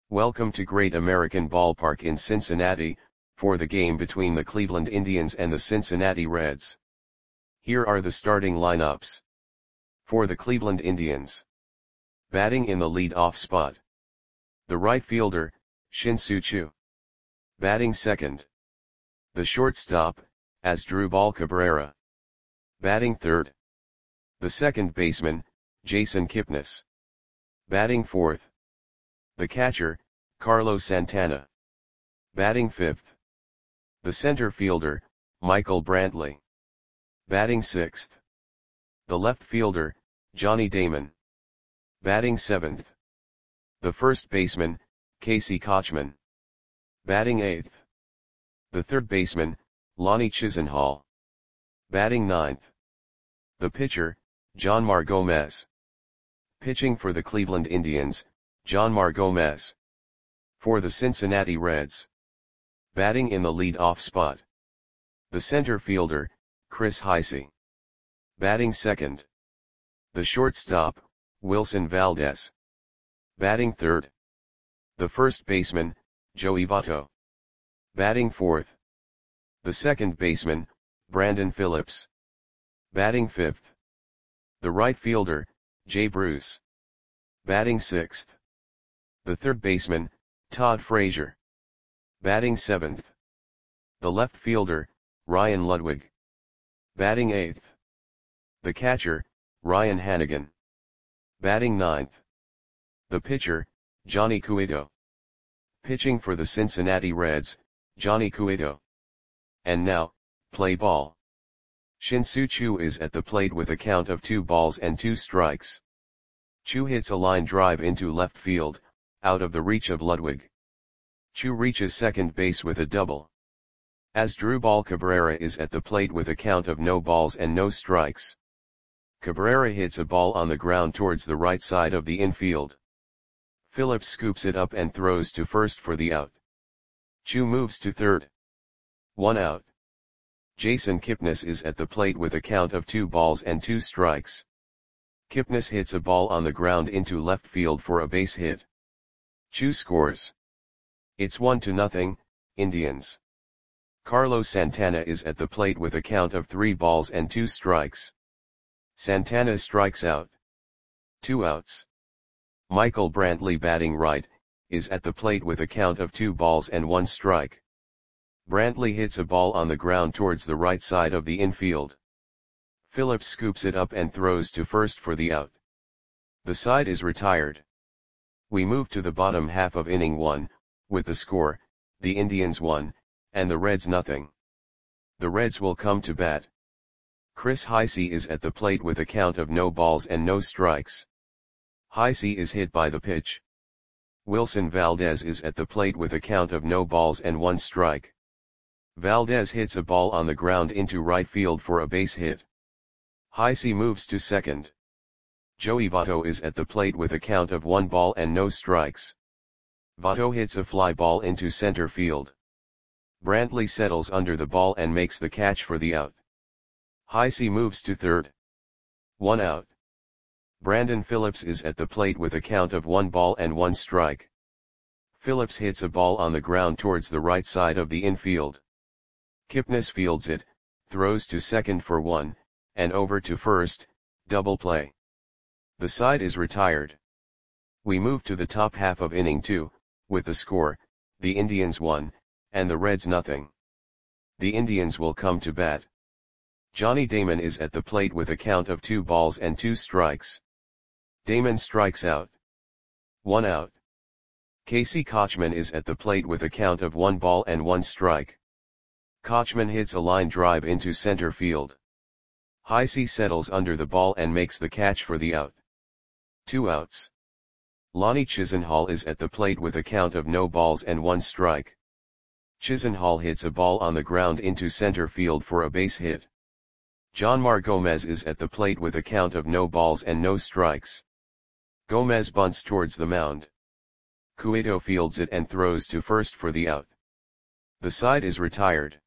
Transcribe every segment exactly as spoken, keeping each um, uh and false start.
Welcome to Great American Ballpark in Cincinnati, for the game between the Cleveland Indians and the Cincinnati Reds. Here are the starting lineups. For the Cleveland Indians. Batting in the lead-off spot. The right fielder, Shin-Soo Choo. Batting second. The shortstop, Asdrubal Cabrera. Batting third. The second baseman, Jason Kipnis. Batting fourth. The catcher, Carlos Santana. Batting fifth. The center fielder, Michael Brantley. Batting sixth. The left fielder, Johnny Damon. Batting seventh. The first baseman, Casey Kotchman. Batting eighth. The third baseman, Lonnie Chisenhall. Batting ninth. The pitcher, Jonmar Gomez. Pitching for the Cleveland Indians, Jonmar Gomez. For the Cincinnati Reds. Batting in the lead-off spot. The center fielder, Chris Heisey. Batting second. The shortstop, Wilson Valdez. Batting third. The first baseman, Joey Votto. Batting fourth. The second baseman, Brandon Phillips. Batting fifth. The right fielder, Jay Bruce. Batting sixth. The third baseman, Todd Frazier. Batting seventh. The left fielder, Ryan Ludwig. Batting eighth. The catcher, Ryan Hannigan. Batting ninth. The pitcher, Johnny Cueto. Pitching for the Cincinnati Reds, Johnny Cueto. And now, play ball. Shin-Soo Choo is at the plate with a count of two balls and two strikes. Choo hits a line drive into left field, out of the reach of Ludwig. Choo reaches second base with a double. Asdrubal Cabrera is at the plate with a count of no balls and no strikes. Cabrera hits a ball on the ground towards the right side of the infield. Phillips scoops it up and throws to first for the out. Choo moves to third. One out. Jason Kipnis is at the plate with a count of two balls and two strikes. Kipnis hits a ball on the ground into left field for a base hit. Choo scores. It's one to nothing, Indians. Carlos Santana is at the plate with a count of three balls and two strikes. Santana strikes out. Two outs. Michael Brantley, batting right, is at the plate with a count of two balls and one strike. Brantley hits a ball on the ground towards the right side of the infield. Phillips scoops it up and throws to first for the out. The side is retired. We move to the bottom half of inning one, with the score, the Indians one, and the Reds nothing. The Reds will come to bat. Chris Heisey is at the plate with a count of no balls and no strikes. Heisey is hit by the pitch. Wilson Valdez is at the plate with a count of no balls and one strike. Valdez hits a ball on the ground into right field for a base hit. Heisey moves to second. Joey Votto is at the plate with a count of one ball and no strikes. Votto hits a fly ball into center field. Brantley settles under the ball and makes the catch for the out. Heisey moves to third. One out. Brandon Phillips is at the plate with a count of one ball and one strike. Phillips hits a ball on the ground towards the right side of the infield. Kipnis fields it, throws to second for one, and over to first, double play. The side is retired. We move to the top half of inning two, with the score, the Indians one, and the Reds nothing. The Indians will come to bat. Johnny Damon is at the plate with a count of two balls and two strikes. Damon strikes out. One out. Casey Kotchman is at the plate with a count of one ball and one strike. Kotchman hits a line drive into center field. Heisey settles under the ball and makes the catch for the out. Two outs. Lonnie Chisenhall is at the plate with a count of no balls and one strike. Chisenhall hits a ball on the ground into center field for a base hit. Jonmar Gomez is at the plate with a count of no balls and no strikes. Gomez bunts towards the mound. Cueto fields it and throws to first for the out. The side is retired.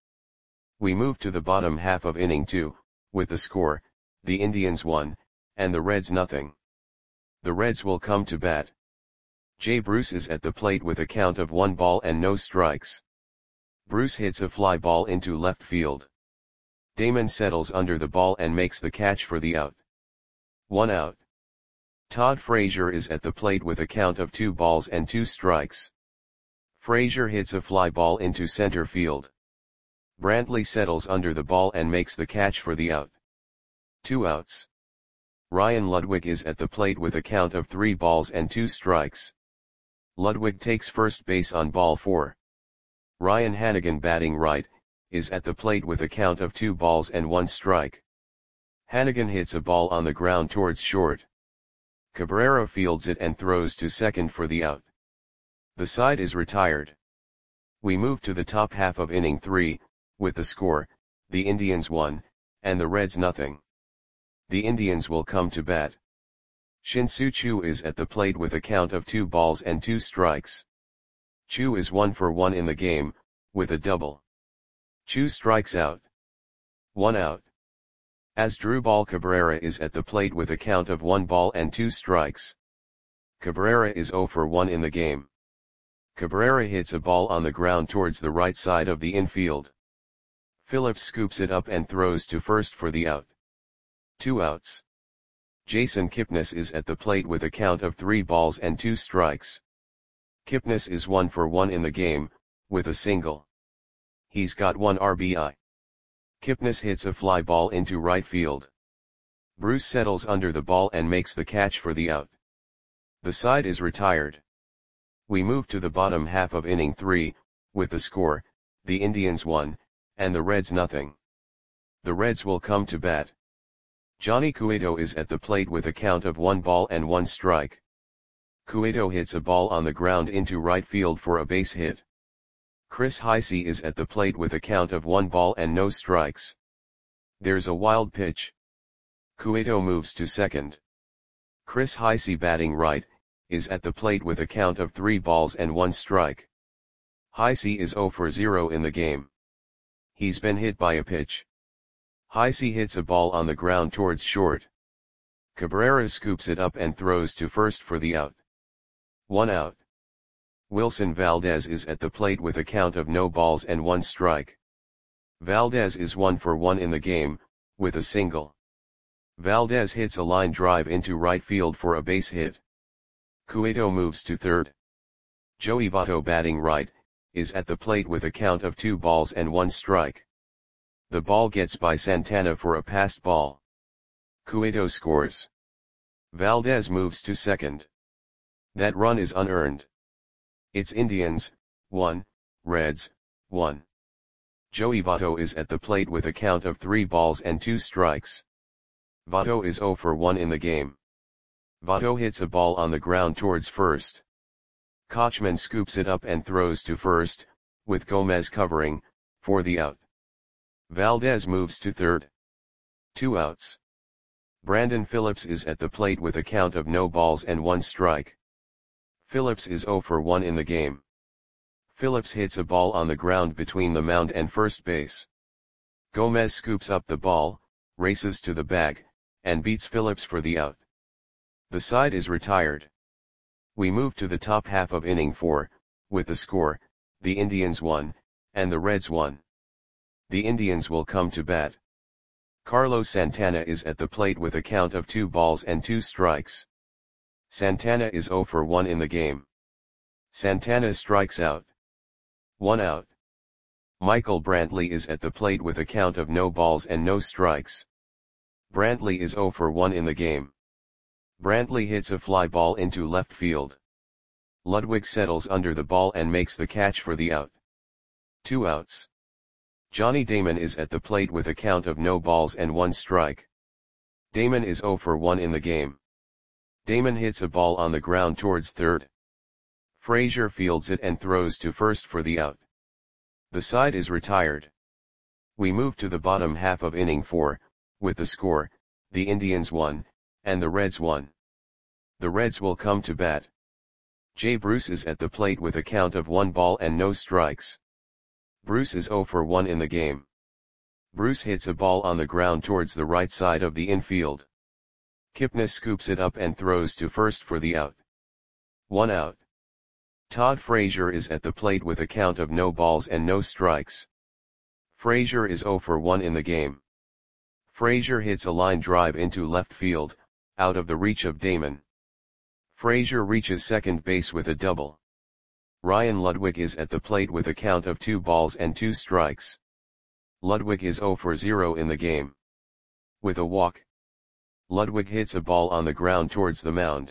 We move to the bottom half of inning two, with the score, the Indians one, and the Reds nothing. The Reds will come to bat. Jay Bruce is at the plate with a count of one ball and no strikes. Bruce hits a fly ball into left field. Damon settles under the ball and makes the catch for the out. One out. Todd Frazier is at the plate with a count of two balls and two strikes. Frazier hits a fly ball into center field. Brantley settles under the ball and makes the catch for the out. Two outs. Ryan Ludwig is at the plate with a count of three balls and two strikes. Ludwig takes first base on ball four. Ryan Hanigan, batting right, is at the plate with a count of two balls and one strike. Hanigan hits a ball on the ground towards short. Cabrera fields it and throws to second for the out. The side is retired. We move to the top half of inning three, with the score, the Indians one, and the Reds nothing. The Indians will come to bat. Shin-Soo Choo is at the plate with a count of two balls and two strikes. Choo is one for one in the game, with a double. Choo strikes out. One out. Asdrubal Cabrera is at the plate with a count of one ball and two strikes. Cabrera is zero for one in the game. Cabrera hits a ball on the ground towards the right side of the infield. Phillips scoops it up and throws to first for the out. Two outs. Jason Kipnis is at the plate with a count of three balls and two strikes. Kipnis is one for one in the game, with a single. He's got one R B I. Kipnis hits a fly ball into right field. Bruce settles under the ball and makes the catch for the out. The side is retired. We move to the bottom half of inning three, with the score, the Indians one, and the Reds nothing. The Reds will come to bat. Johnny Cueto is at the plate with a count of one ball and one strike. Cueto hits a ball on the ground into right field for a base hit. Chris Heisey is at the plate with a count of one ball and no strikes. There's a wild pitch. Cueto moves to second. Chris Heisey, batting right, is at the plate with a count of three balls and one strike. Heisey is zero for zero in the game. He's been hit by a pitch. Heisey hits a ball on the ground towards short. Cabrera scoops it up and throws to first for the out. One out. Wilson Valdez is at the plate with a count of no balls and one strike. Valdez is one for one in the game, with a single. Valdez hits a line drive into right field for a base hit. Cueto moves to third. Joey Votto, batting right, is at the plate with a count of two balls and one strike. The ball gets by Santana for a passed ball. Cueto scores. Valdez moves to second. That run is unearned. It's Indians, one, Reds, one. Joey Votto is at the plate with a count of three balls and two strikes. Votto is zero for one in the game. Votto hits a ball on the ground towards first. Kochman scoops it up and throws to first, with Gomez covering, for the out. Valdez moves to third. Two outs. Brandon Phillips is at the plate with a count of no balls and one strike. Phillips is zero for one in the game. Phillips hits a ball on the ground between the mound and first base. Gomez scoops up the ball, races to the bag, and beats Phillips for the out. The side is retired. We move to the top half of inning four, with the score, the Indians one, and the Reds one. The Indians will come to bat. Carlos Santana is at the plate with a count of two balls and two strikes. Santana is zero for one in the game. Santana strikes out. One out. Michael Brantley is at the plate with a count of no balls and no strikes. Brantley is zero for one in the game. Brantley hits a fly ball into left field. Ludwig settles under the ball and makes the catch for the out. Two outs. Johnny Damon is at the plate with a count of no balls and one strike. Damon is zero for one in the game. Damon hits a ball on the ground towards third. Frazier fields it and throws to first for the out. The side is retired. We move to the bottom half of inning four, with the score, the Indians one, and the Reds one. The Reds will come to bat. Jay Bruce is at the plate with a count of one ball and no strikes. Bruce is zero for one in the game. Bruce hits a ball on the ground towards the right side of the infield. Kipnis scoops it up and throws to first for the out. One out. Todd Frazier is at the plate with a count of no balls and no strikes. Frazier is zero for one in the game. Frazier hits a line drive into left field, out of the reach of Damon. Frazier reaches second base with a double. Ryan Ludwig is at the plate with a count of two balls and two strikes. Ludwig is zero for zero in the game. With a walk, Ludwig hits a ball on the ground towards the mound.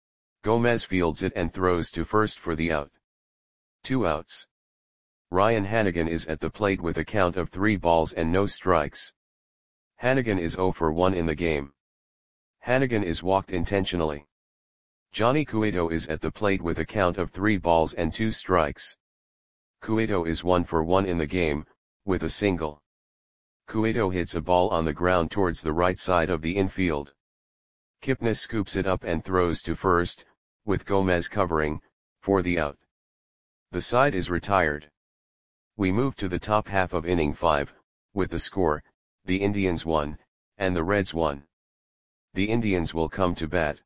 Gomez fields it and throws to first for the out. Two outs. Ryan Hanigan is at the plate with a count of three balls and no strikes. Hanigan is zero for one in the game. Hanigan is walked intentionally. Johnny Cueto is at the plate with a count of three balls and two strikes. Cueto is one for one in the game, with a single. Cueto hits a ball on the ground towards the right side of the infield. Kipnis scoops it up and throws to first, with Gomez covering, for the out. The side is retired. We move to the top half of inning five, with the score, the Indians won, and the Reds won. The Indians will come to bat.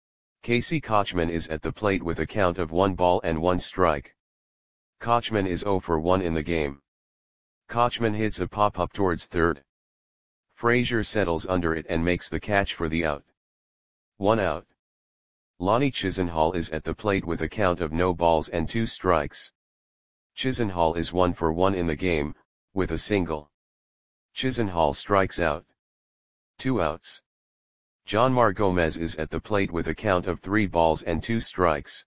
Casey Kotchman is at the plate with a count of one ball and one strike. Kotchman is zero for one in the game. Kotchman hits a pop-up towards third. Frazier settles under it and makes the catch for the out. One out. Lonnie Chisenhall is at the plate with a count of no balls and two strikes. Chisenhall is one for one in the game, with a single. Chisenhall strikes out. Two outs. Jonmar Gomez is at the plate with a count of three balls and two strikes.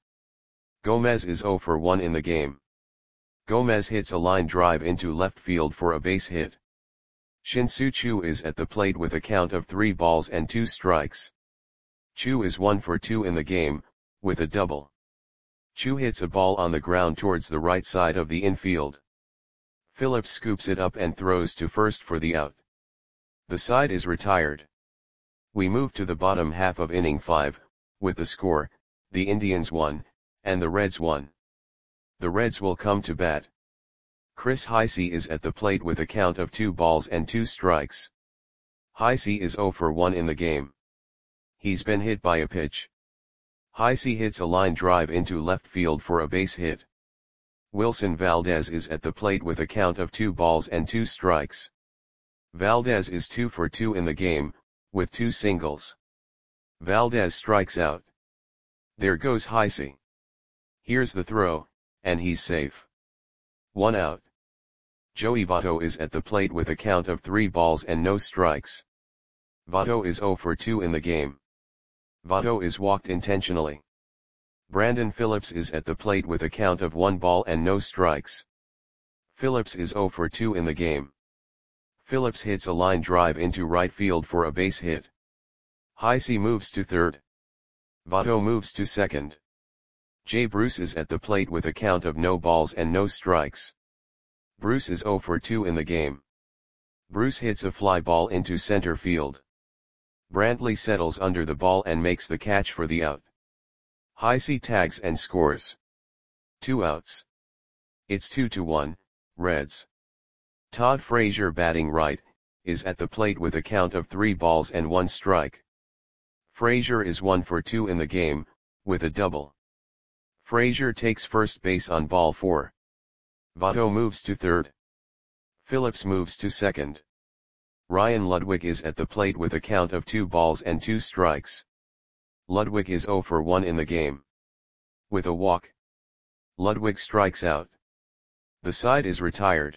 Gomez is zero for one in the game. Gomez hits a line drive into left field for a base hit. Shin-Soo Choo is at the plate with a count of three balls and two strikes. Choo is one for two in the game, with a double. Choo hits a ball on the ground towards the right side of the infield. Phillips scoops it up and throws to first for the out. The side is retired. We move to the bottom half of inning five, with the score, the Indians won, and the Reds won. The Reds will come to bat. Chris Heisey is at the plate with a count of two balls and two strikes. Heisey is zero for one in the game. He's been hit by a pitch. Heisey hits a line drive into left field for a base hit. Wilson Valdez is at the plate with a count of two balls and two strikes. Valdez is two for two in the game, with two singles. Valdez strikes out. There goes Heisey. Here's the throw, and he's safe. One out. Joey Votto is at the plate with a count of three balls and no strikes. Votto is zero for two in the game. Votto is walked intentionally. Brandon Phillips is at the plate with a count of one ball and no strikes. Phillips is zero for two in the game. Phillips hits a line drive into right field for a base hit. Heisey moves to third. Votto moves to second. Jay Bruce is at the plate with a count of no balls and no strikes. Bruce is zero for two in the game. Bruce hits a fly ball into center field. Brantley settles under the ball and makes the catch for the out. Heisey tags and scores. Two outs. It's two to one, Reds. Todd Frazier, batting right, is at the plate with a count of three balls and one strike. Frazier is one for two in the game, with a double. Frazier takes first base on ball four. Votto moves to third. Phillips moves to second. Ryan Ludwig is at the plate with a count of two balls and two strikes. Ludwig is zero for one in the game. With a walk, Ludwig strikes out. The side is retired.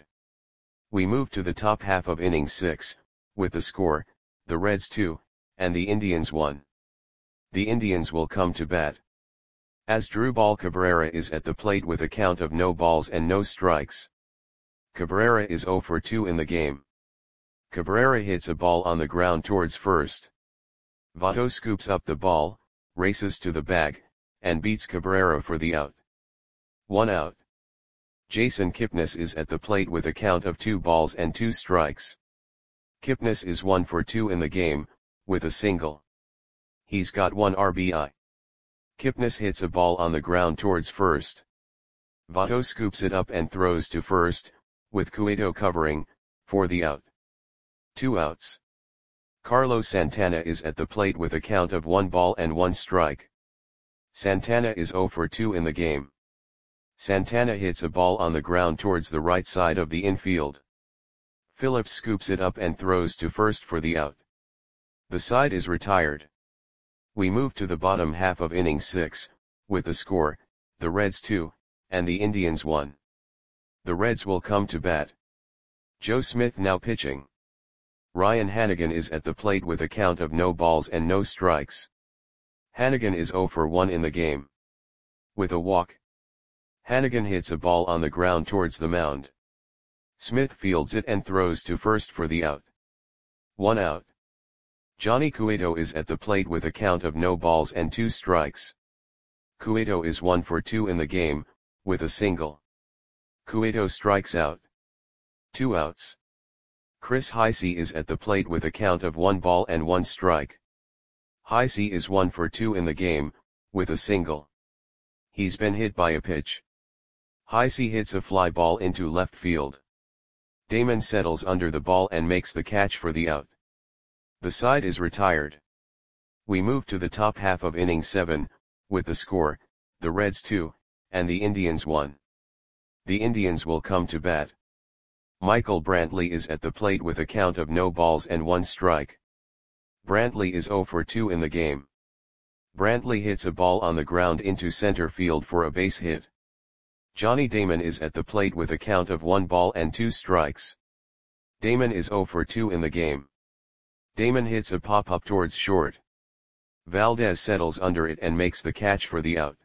We move to the top half of inning six, with the score, the Reds two, and the Indians one. The Indians will come to bat. Asdrubal Cabrera is at the plate with a count of no balls and no strikes. Cabrera is zero for two in the game. Cabrera hits a ball on the ground towards first. Votto scoops up the ball, races to the bag, and beats Cabrera for the out. One out. Jason Kipnis is at the plate with a count of two balls and two strikes. Kipnis is one for two in the game, with a single. He's got one R B I. Kipnis hits a ball on the ground towards first. Votto scoops it up and throws to first, with Cueto covering, for the out. Two outs. Carlos Santana is at the plate with a count of one ball and one strike. Santana is zero for two in the game. Santana hits a ball on the ground towards the right side of the infield. Phillips scoops it up and throws to first for the out. The side is retired. We move to the bottom half of inning six, with the score, the Reds two, and the Indians one. The Reds will come to bat. Joe Smith now pitching. Ryan Hanigan is at the plate with a count of no balls and no strikes. Hanigan is oh for one in the game. With a walk. Hanigan hits a ball on the ground towards the mound. Smith fields it and throws to first for the out. One out. Johnny Cueto is at the plate with a count of no balls and two strikes. Cueto is one for two in the game, with a single. Cueto strikes out. Two outs. Chris Heisey is at the plate with a count of one ball and one strike. Heisey is one for two in the game, with a single. He's been hit by a pitch. Heisey hits a fly ball into left field. Damon settles under the ball and makes the catch for the out. The side is retired. We move to the top half of inning seven, with the score, the Reds two, and the Indians one. The Indians will come to bat. Michael Brantley is at the plate with a count of no balls and one strike. Brantley is oh for two in the game. Brantley hits a ball on the ground into center field for a base hit. Johnny Damon is at the plate with a count of one ball and two strikes. Damon is oh for two in the game. Damon hits a pop-up towards short. Valdez settles under it and makes the catch for the out.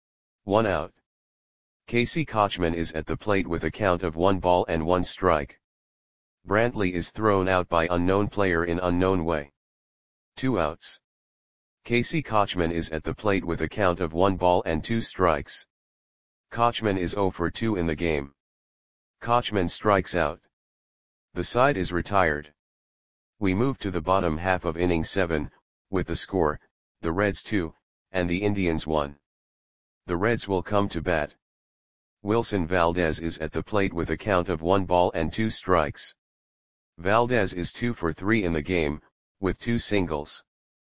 One out. Casey Kotchman is at the plate with a count of one ball and one strike. Brantley is thrown out by unknown player in unknown way. Two outs. Casey Kotchman is at the plate with a count of one ball and two strikes. Kotchman is oh for two in the game. Kotchman strikes out. The side is retired. We move to the bottom half of inning seven, with the score, the Reds two, and the Indians one. The Reds will come to bat. Wilson Valdez is at the plate with a count of one ball and two strikes. Valdez is two for three in the game, with two singles.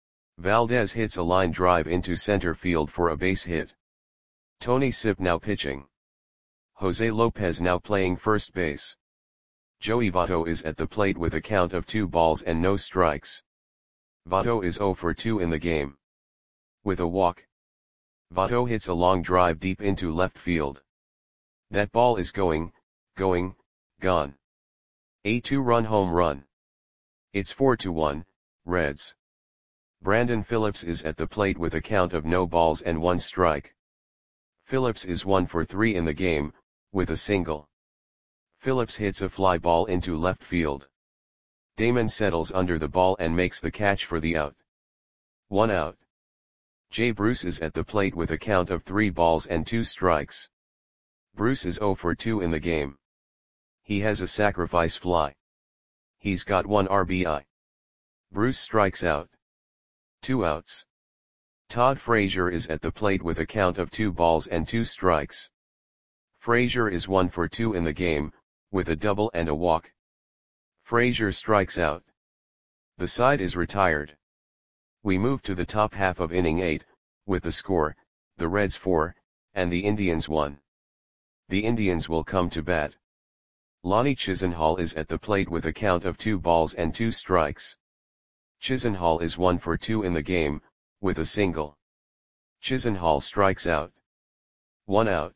Valdez hits a line drive into center field for a base hit. Tony Sipp now pitching. Jose Lopez now playing first base. Joey Votto is at the plate with a count of two balls and no strikes. Votto is oh for two in the game. With a walk. Votto hits a long drive deep into left field. That ball is going, going, gone. A two-run home run. It's four to one, Reds. Brandon Phillips is at the plate with a count of no balls and one strike. Phillips is one for three in the game, with a single. Phillips hits a fly ball into left field. Damon settles under the ball and makes the catch for the out. One out. Jay Bruce is at the plate with a count of three balls and two strikes. Bruce is oh for two in the game. He has a sacrifice fly. He's got one R B I. Bruce strikes out. Two outs. Todd Frazier is at the plate with a count of two balls and two strikes. Frazier is one for two in the game, with a double and a walk. Frazier strikes out. The side is retired. We move to the top half of inning eight, with the score, the Reds four, and the Indians one. The Indians will come to bat. Lonnie Chisenhall is at the plate with a count of two balls and two strikes. Chisenhall is one for two in the game, with a single. Chisenhall strikes out. One out.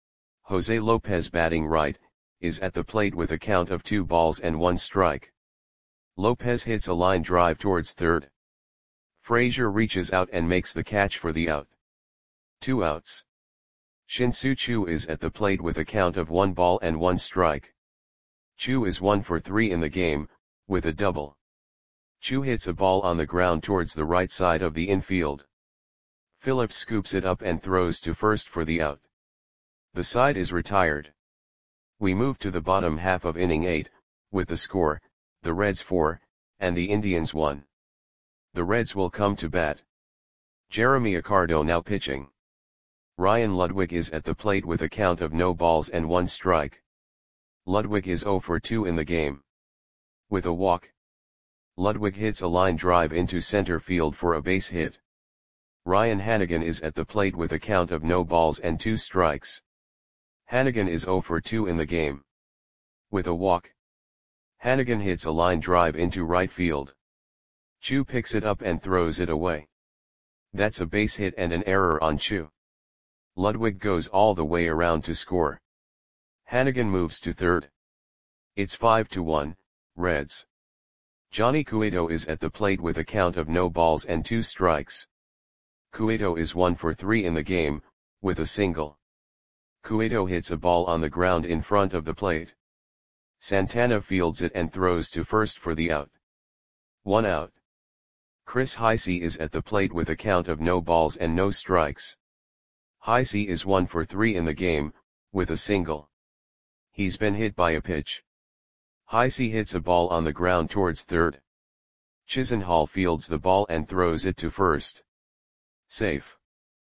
Jose Lopez batting right, is at the plate with a count of two balls and one strike. Lopez hits a line drive towards third. Frazier reaches out and makes the catch for the out. Two outs. Shin-Soo Choo is at the plate with a count of one ball and one strike. Choo is one for three in the game, with a double. Choo hits a ball on the ground towards the right side of the infield. Phillips scoops it up and throws to first for the out. The side is retired. We move to the bottom half of inning eight, with the score, the Reds four, and the Indians one. The Reds will come to bat. Jeremy Accardo now pitching. Ryan Ludwig is at the plate with a count of no balls and one strike. Ludwig is oh for two in the game. With a walk. Ludwig hits a line drive into center field for a base hit. Ryan Hanigan is at the plate with a count of no balls and two strikes. Hannigan is zero for two in the game. With a walk, Hannigan hits a line drive into right field. Chu picks it up and throws it away. That's a base hit and an error on Chu. Ludwig goes all the way around to score. Hannigan moves to third. It's five to one, Reds. Johnny Cueto is at the plate with a count of no balls and two strikes. Cueto is one for three in the game, with a single. Cueto hits a ball on the ground in front of the plate. Santana fields it and throws to first for the out. One out. Chris Heisey is at the plate with a count of no balls and no strikes. Heisey is one for three in the game, with a single. He's been hit by a pitch. Heisey hits a ball on the ground towards third. Chisenhall fields the ball and throws it to first. Safe.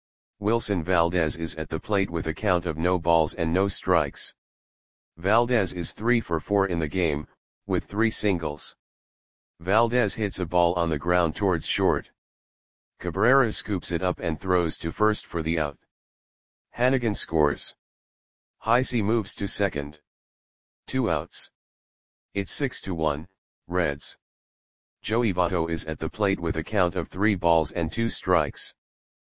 Wilson Valdez is at the plate with a count of no balls and no strikes. Valdez is three for four in the game, with three singles. Valdez hits a ball on the ground towards short. Cabrera scoops it up and throws to first for the out. Hannigan scores. Heisey moves to second. Two outs. It's six to one, Reds. Joey Votto is at the plate with a count of three balls and two strikes.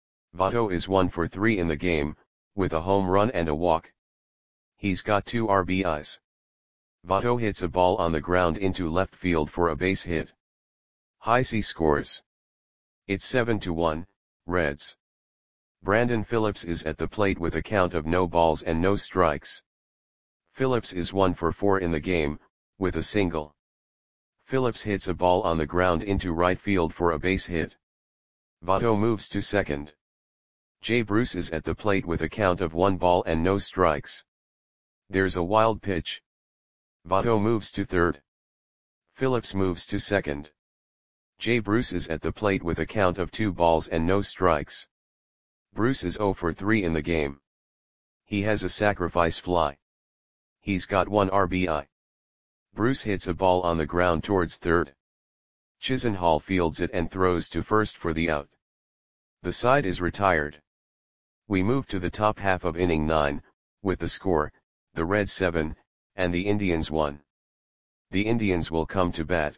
Votto is one for three in the game, with a home run and a walk. He's got two R B Is. Votto hits a ball on the ground into left field for a base hit. Heisey scores. It's seven to one, Reds. Brandon Phillips is at the plate with a count of no balls and no strikes. Phillips is one for four in the game, with a single. Phillips hits a ball on the ground into right field for a base hit. Votto moves to second. Jay Bruce is at the plate with a count of one ball and no strikes. There's a wild pitch. Votto moves to third. Phillips moves to second. Jay Bruce is at the plate with a count of two balls and no strikes. Bruce is zero for three in the game. He has a sacrifice fly. He's got one R B I. Bruce hits a ball on the ground towards third. Chisenhall fields it and throws to first for the out. The side is retired. We move to the top half of inning nine, with the score, the Reds seven, and the Indians one. The Indians will come to bat.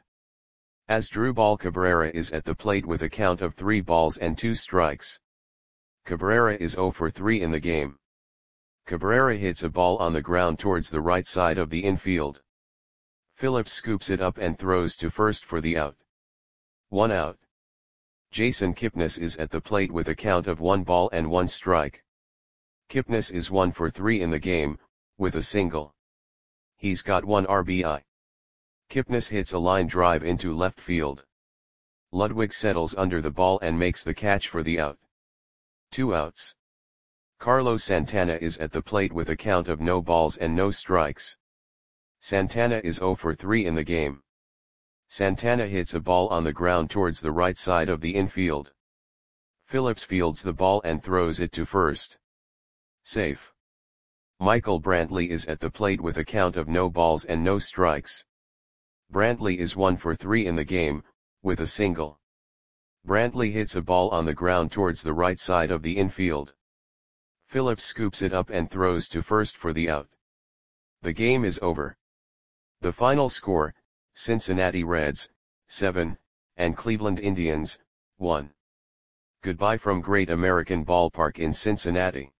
Asdrubal Cabrera is at the plate with a count of three balls and two strikes. Cabrera is zero for three in the game. Cabrera hits a ball on the ground towards the right side of the infield. Phillips scoops it up and throws to first for the out. One out. Jason Kipnis is at the plate with a count of one ball and one strike. Kipnis is one for three in the game, with a single. He's got one R B I. Kipnis hits a line drive into left field. Ludwig settles under the ball and makes the catch for the out. Two outs. Carlos Santana is at the plate with a count of no balls and no strikes. Santana is zero for three in the game. Santana hits a ball on the ground towards the right side of the infield. Phillips fields the ball and throws it to first. Safe. Michael Brantley is at the plate with a count of no balls and no strikes. Brantley is one for three in the game, with a single. Brantley hits a ball on the ground towards the right side of the infield. Phillips scoops it up and throws to first for the out. The game is over. The final score, Cincinnati Reds, seven, and Cleveland Indians, one. Goodbye from Great American Ballpark in Cincinnati.